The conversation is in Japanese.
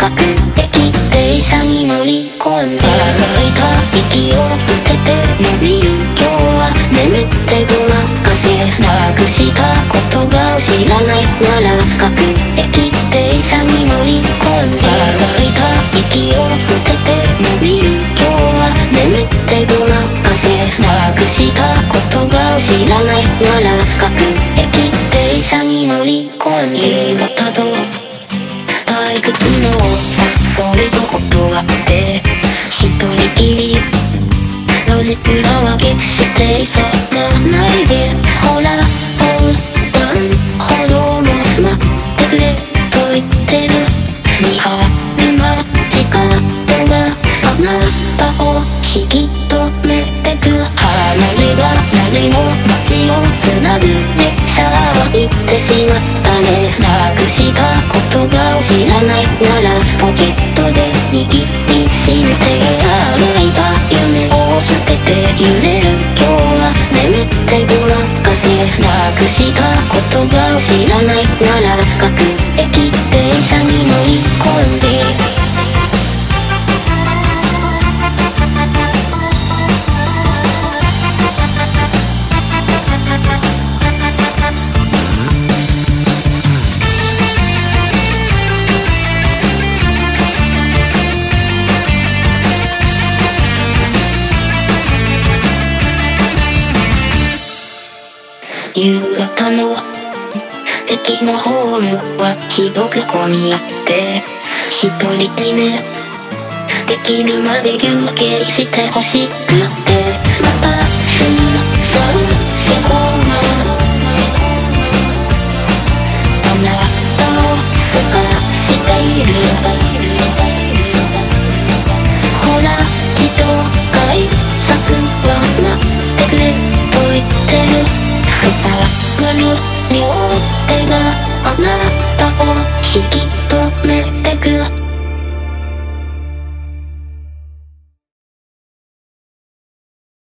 各駅停車に乗り込んで吐いた息を捨てて伸びる今日は眠ってごまかせなくした言葉を知らないなら各駅停車に乗り込んで吐いた息を捨てて伸びる今日は眠ってごまかせなくした言葉を知らないなら各駅停車に乗り込んで夕方と退屈の誘いと断って一人きり路地裏は決して急がないでほら横断歩道も待ってくれと言ってる見張る街角があなたを引き止めてく離れ離れの街をつなぐ列車は行ってしまったねなくした言葉を知らないならポケットで握りしめて歩いた夢を捨てて揺れる今日は眠ってごまかせなくした言葉を知らないなら各駅停車に乗り込んで夕方の駅のホームはひどく混み合って一人決めできるまで休憩してほしくってまた瞬間でこうがあなたを探している